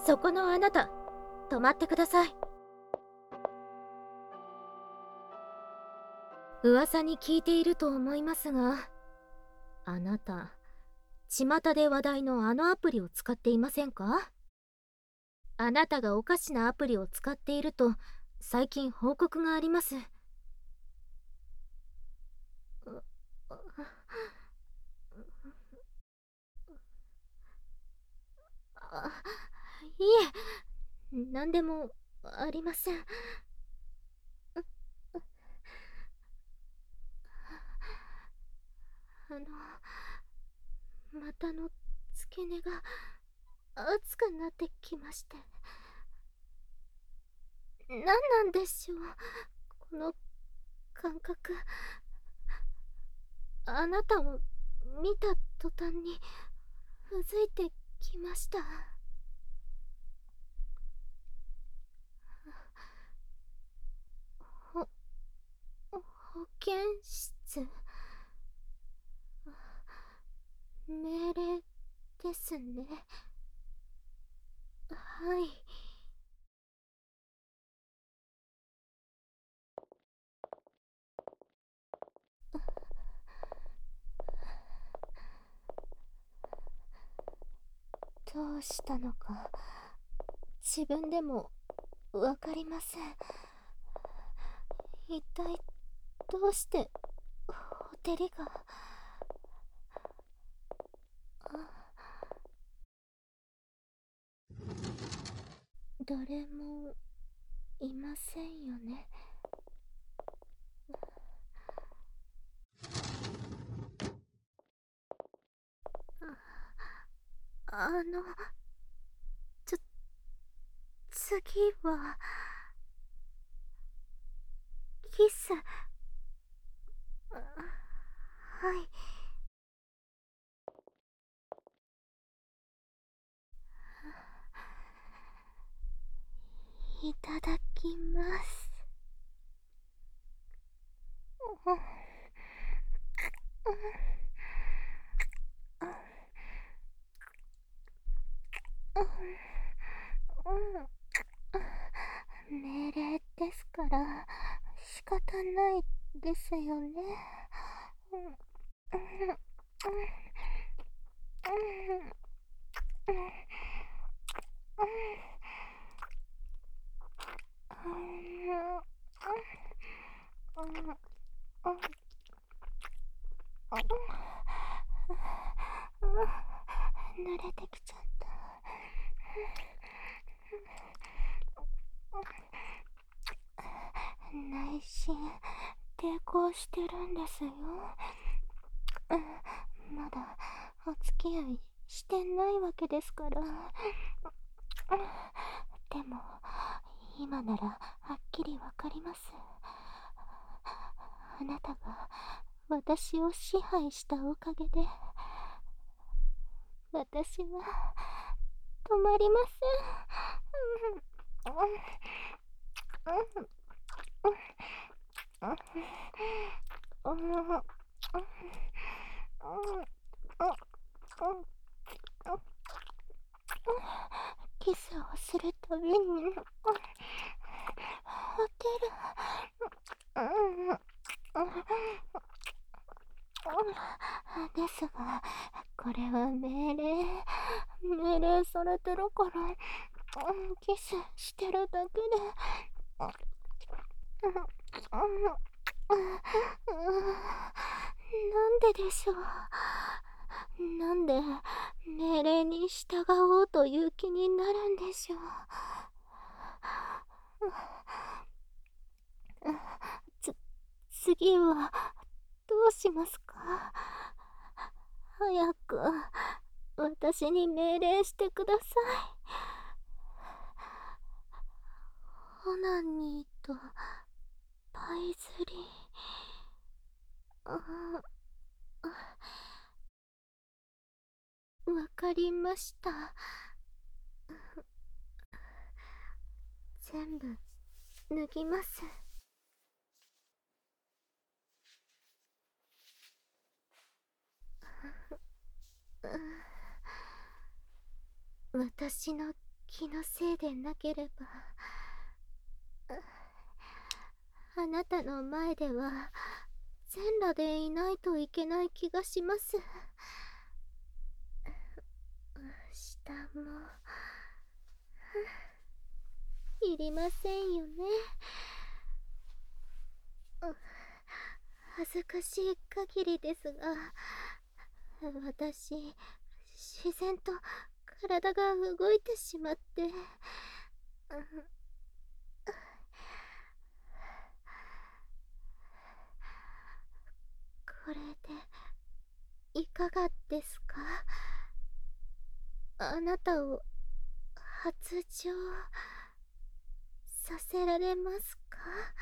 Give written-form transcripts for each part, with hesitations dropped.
そこのあなた、止まってください。噂に聞いていると思いますが、あなた、巷で話題のあのアプリを使っていませんか？あなたがおかしなアプリを使っていると最近報告があります。あ、いえ、何でもありません。あの、股の付け根が熱くなってきまして。何なんでしょう、この感覚。あなたを見た途端にうずいてきました。ほ保健室、命令ですね。はい。どうしたのか自分でもわかりません。一体どうしてほてりが。誰もいませんよね。あの、ちょ、次は、キス。はい。いただきます。命令ですから仕方ないですよね。慣れてきちゃった。内心抵抗してるんですよ。まだお付き合いしてないわけですから。でも今ならはっきりわかります。あなたが私を支配したおかげで私は止まりません。キスをするたびにホテルですが、これは命令されてるから、キスしてるだけで。なんででしょう。なんで命令に従おうという気になるんでしょう。つ次はどうしますか？早く私に命令してください。オナニーとパイズリー。あ、わかりました。全部脱ぎます。私の気のせいでなければ、あなたの前では全裸でいないといけない気がします。下もいりませんよね。恥ずかしい限りですが、私、自然と体が動いてしまって、これでいかがですか？あなたを発情させられますか？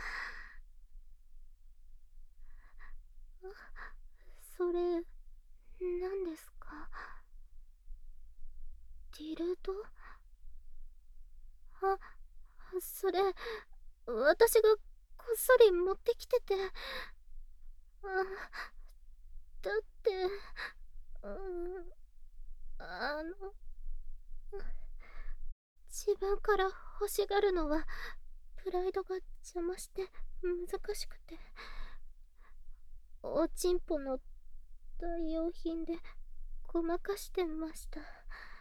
それ、何ですか？ディルド？あ、それ、私がこっそり持ってきてて、だって、うん、あの、自分から欲しがるのは、プライドが邪魔して難しくて、おちんぽの代用品でごまかしてました。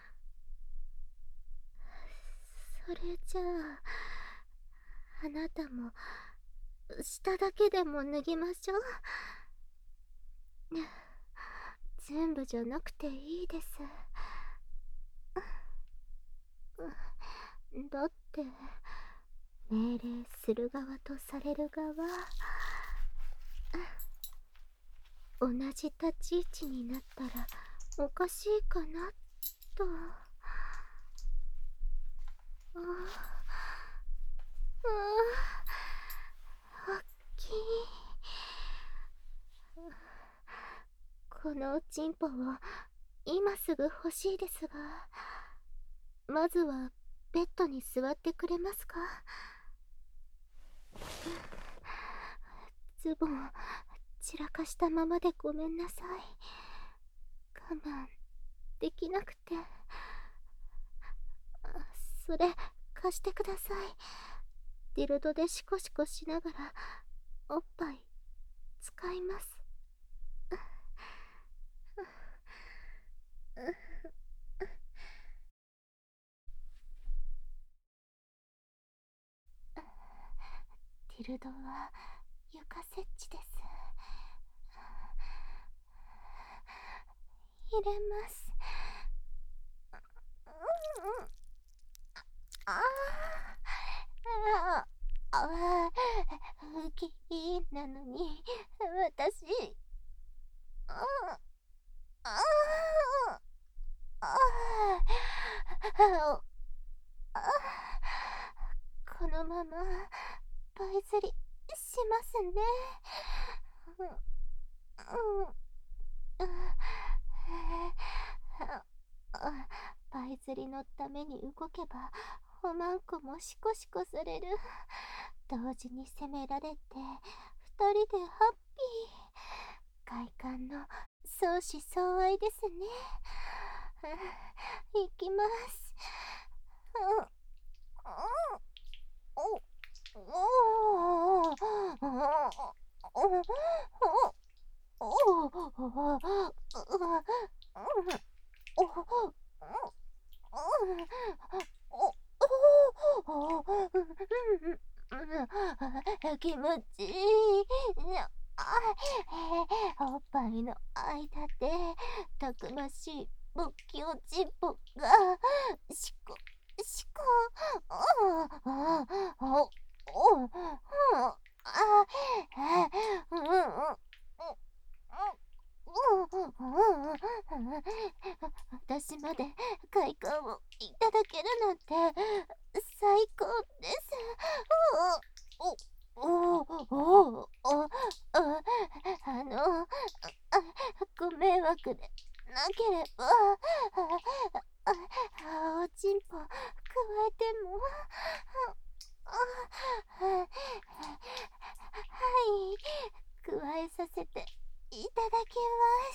それじゃあ、あなたも下だけでも脱ぎましょう。全部じゃなくていいです。だって命令する側とされる側、同じ立ち位置になったらおかしいかなと。ああ、おっきい。このおちんぽを今すぐ欲しいですが、まずはベッドに座ってくれますか？ズボン散らかしたままでごめんなさい。我慢できなくて。それ貸してください。ディルドでシコシコしながらおっぱい使います。ディルドは床設置です。入れます。ああ、キーなのに私、ああこのままパイ釣りしますね。パイ釣りのために動けばおまんこもシコシコされる。同時に責められて二人でハッピー。快感の相思相愛ですね。いきます。気持ちいい。おっぱいの間でたくましい勃起おちんぽがシコシコ。私まで快感をいただけるなんて最高です。ご迷惑でなければ、おちんぽ加えても。はい、加えさせていただきます。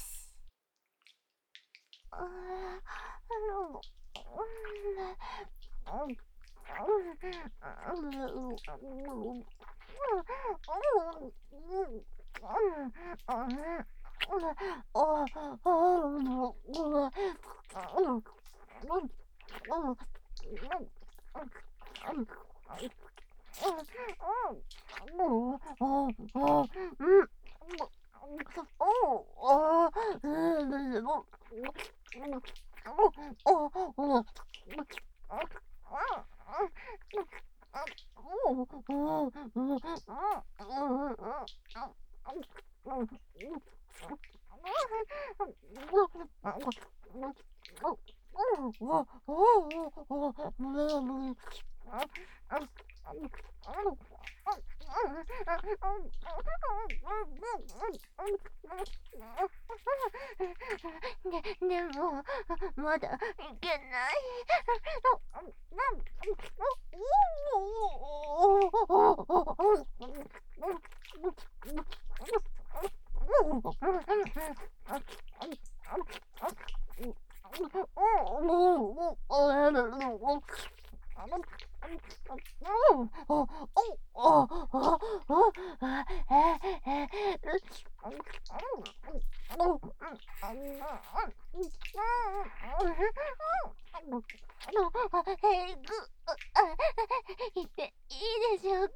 でも、まだいけない。言っていいでしょうか。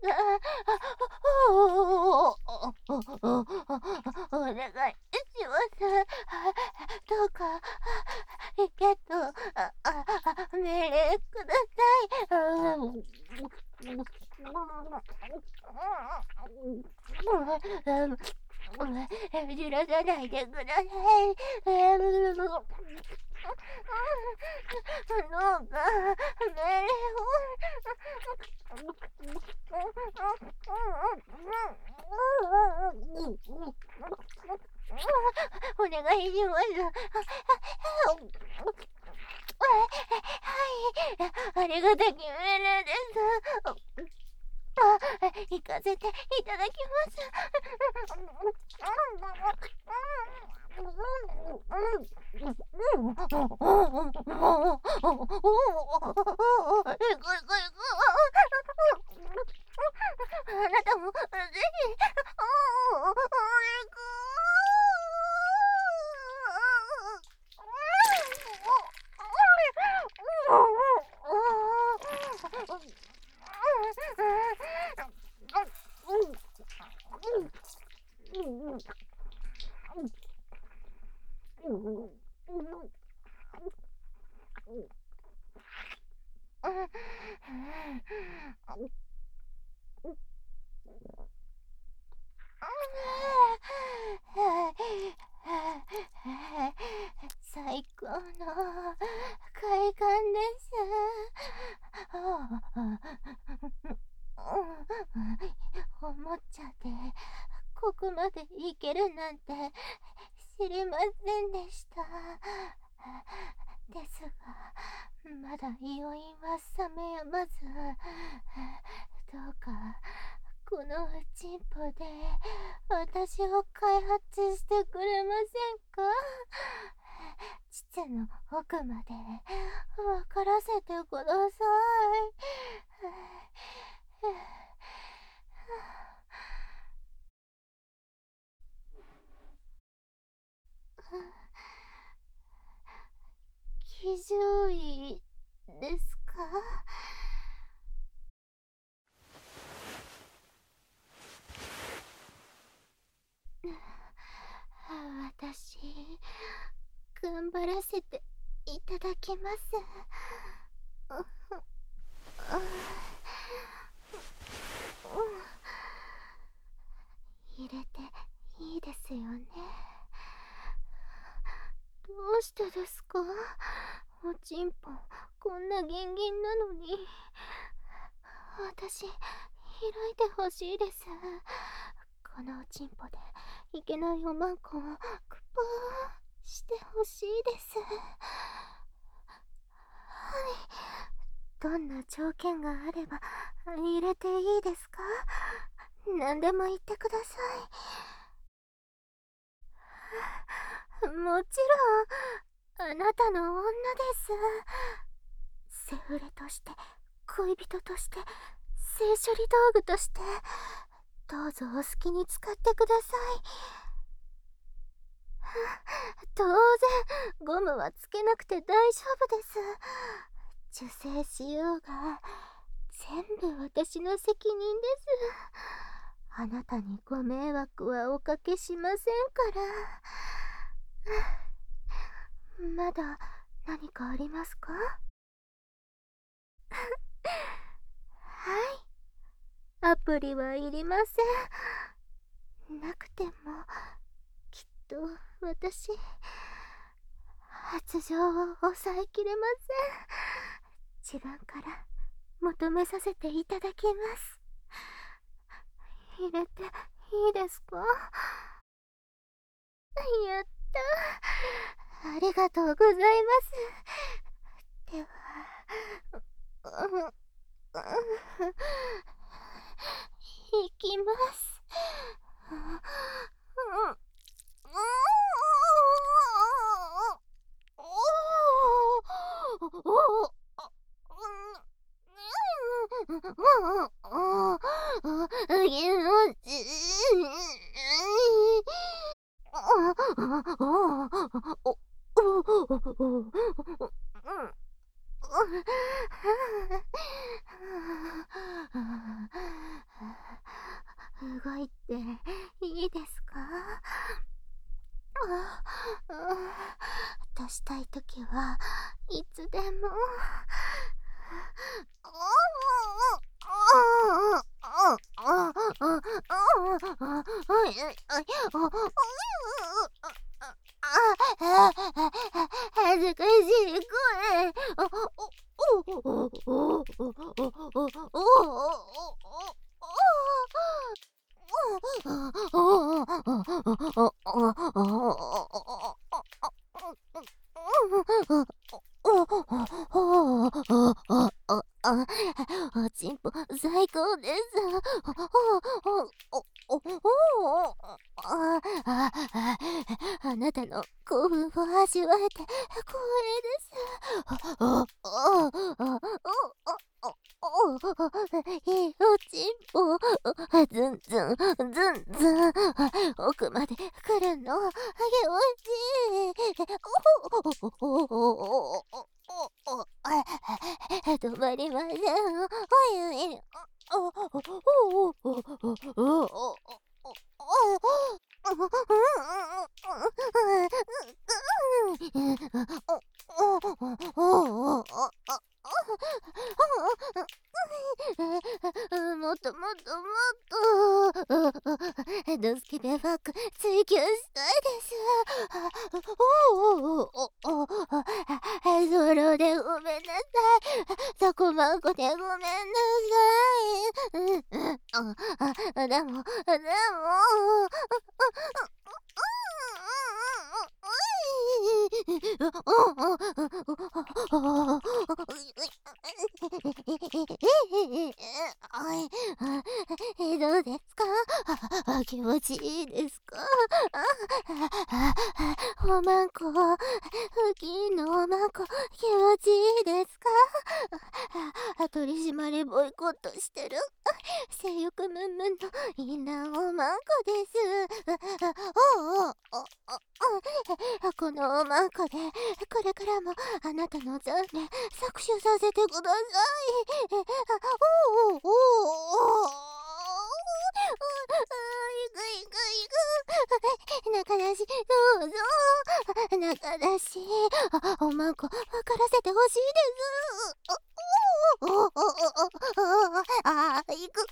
お願いします。どうか、命令ください。揺らさないでください。どうか命令をお願いします。はい、ありがたき命令です。行かせていただきます。あなたもぜひ。最高の快感です。おもちゃでここまでいけるなんて知りませんでした。ですが、まだ余韻は冷めやまず、どうかこのチンポで私を開発してくれませんか。膣の奥まで分からせてください。騎乗位ですか。私、頑張らせていただきます。入れていいですよね。どうしてですか。おちんぽこんなギンギンなのに。私、開いてほしいです。このおちんぽでいけないおまんこをクポーしてほしいです。はい。どんな条件があれば入れていいですか。何でも言ってください。もちろんあなたの女です。 セフレとして、恋人として、性処理道具として、どうぞお好きに使ってください。当然、ゴムはつけなくて大丈夫です。受精しようが、全部私の責任です。あなたにご迷惑はおかけしませんから。まだ何かありますか？はい。アプリはいりません。なくても、きっと私、発情を抑えきれません。自分から求めさせていただきます。入れていいですか？やった。ありがとうございます。では、いきます。動いていいですか？出したいときはいつでも。恥ずかしい声。おちんぽ最高です。あなたの興奮を味わえて光栄です。いいおちんぽ、ずんずんずんずん奥まで来るの気持ちいい。止まりません。もっともっともっとドスケベバック追求したいです。ソロでごめんなさい。そこまんこでごめんなさい。でも、どうですか？気持ちいいですか？おまんこ、付近のおまんこ、気持ちいいですか？取り締まりボイコットしてる性欲ムンムンのいいなおまんこです。このおまんこでこれからもあなたの残念搾取させてください。中出しどうぞ。中出しおまんこ分からせてほしいです。行く。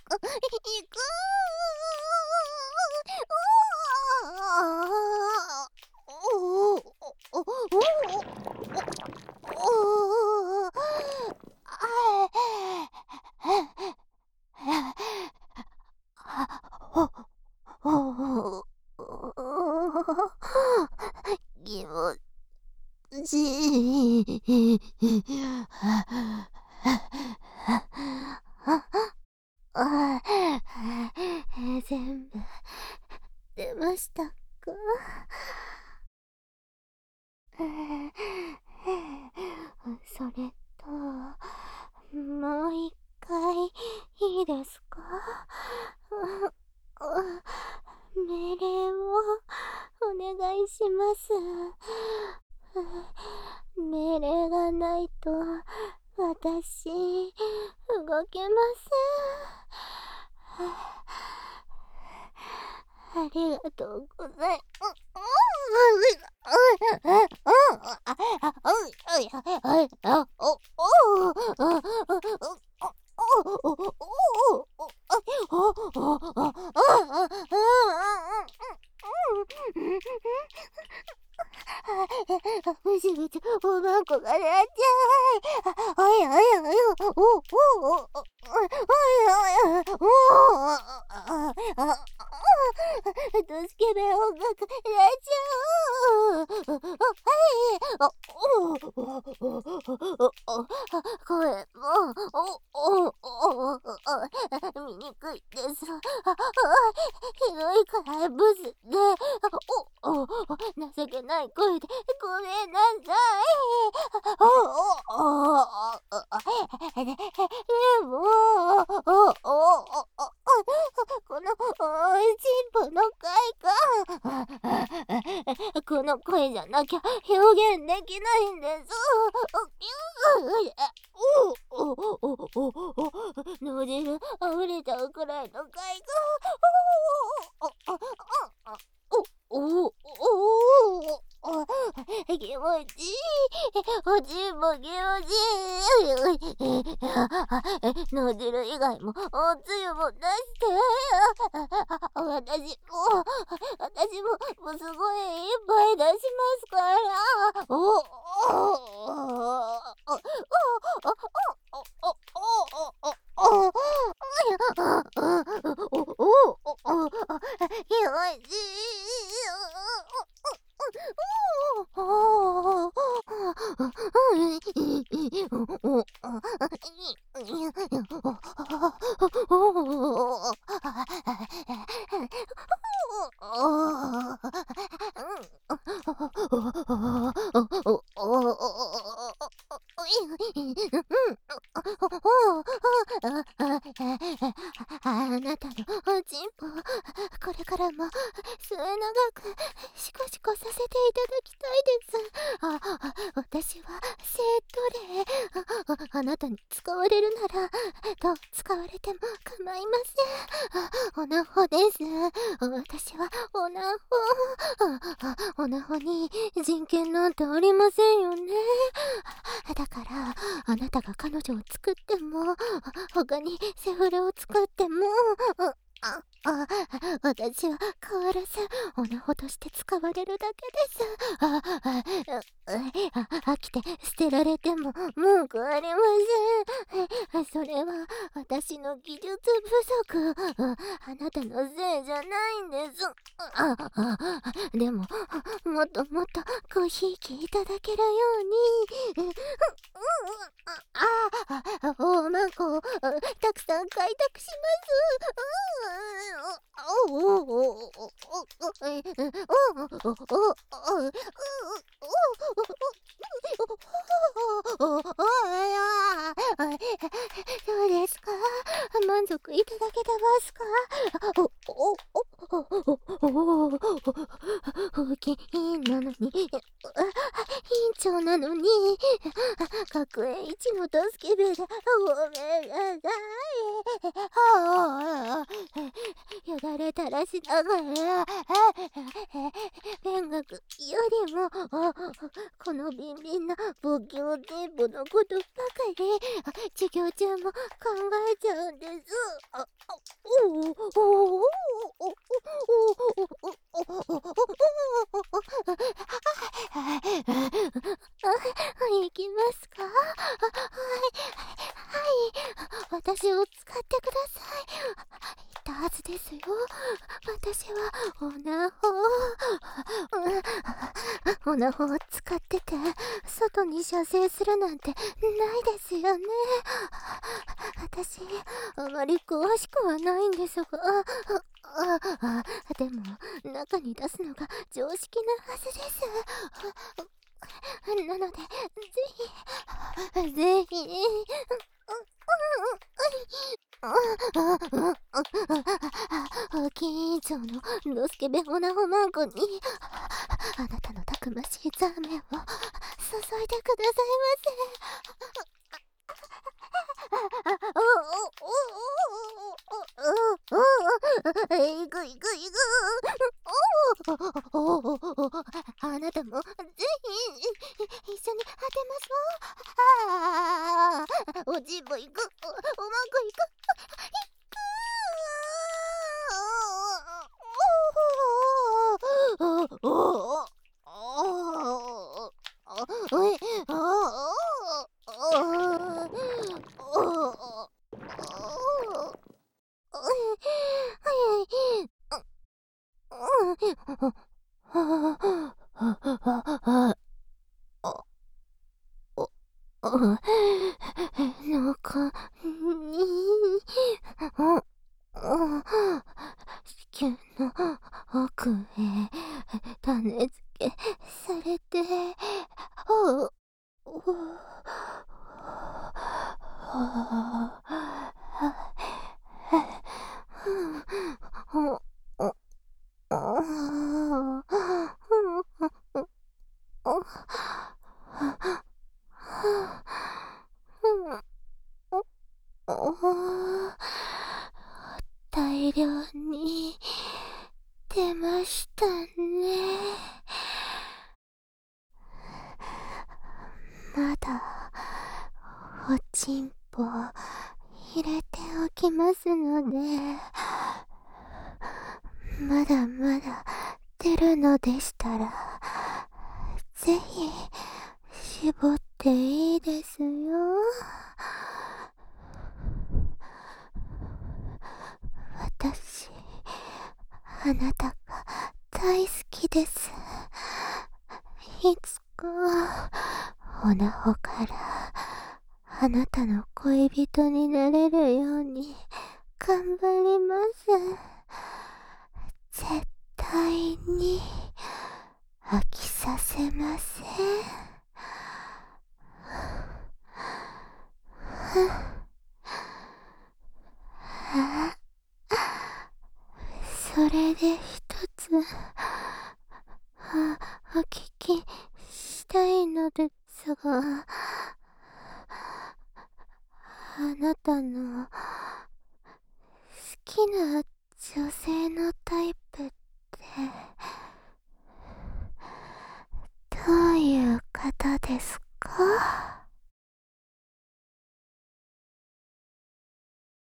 気持ちいい。全部出ましたか？それと命令がないと私動けません。ありがとうございます。むしむしおまんこがなっちゃう。おいおいおいおおおお助けべ音楽やっちゃおう。声も見にくいです。広いからブスで情けない声でごめんなさい。でもこのチンポの回かこの声じゃなきゃ表現できないんです。脳汁溢れちゃうくらいの回か。気持ちいい。おちんも気持ちいい。脳汁以外もおつゆも出して。私もすごいいっぱい出しますから。気持ちいい。あなたのおちんぽ、これからも末永くシコシコさせていただきたいです。私は生徒令。あなたに使われるならどう使われても構いません。オナホです。私はオナホ。オナホに人権なんてありませんよね。だからあなたが彼女を作っても他にセフレを作っても私は変わらずオナホとして使われるだけです。飽きて捨てられても文句ありません。それは私の技術不足。あなたのせいじゃないんです。でももっともっとごひいきいただけるようにおまんこをたくさん開拓します。どうですか？満足いただけてますか？大きいなのに委員長なのに学園一の助けべがごめんなさい。よだれ垂らしながら勉学よりもこのビンビンな簿記おテンポのことばかり授業中も考えちゃうんです。行きますか？はい、私を使ってください。言ったはずですよ。私はオナホを使ってて外に射精するなんてないですよね。私あまり詳しくはないんですがでも中に出すのが常識なはずです。なのでぜひ金城のドスケベオナホマンコにあなたのたくましいザーメンを注いでくださいませ。いくいくいく。あなたもぜひ一緒に当てましょう。おじもいく、うまくいく。中に子宮の奥へ種付けされて、大量に出ましたね。まだおちんぽ入れておきますので、まだまだ出るのでしたらぜひ絞っていいですよ。私、あなたが大好きです。いつかおなほからあなたの恋人になれるように頑張ります。絶対に飽きさせません。それで一つお聞きしたいのですが、あなたの好きな女性のタイプってどういう方ですか？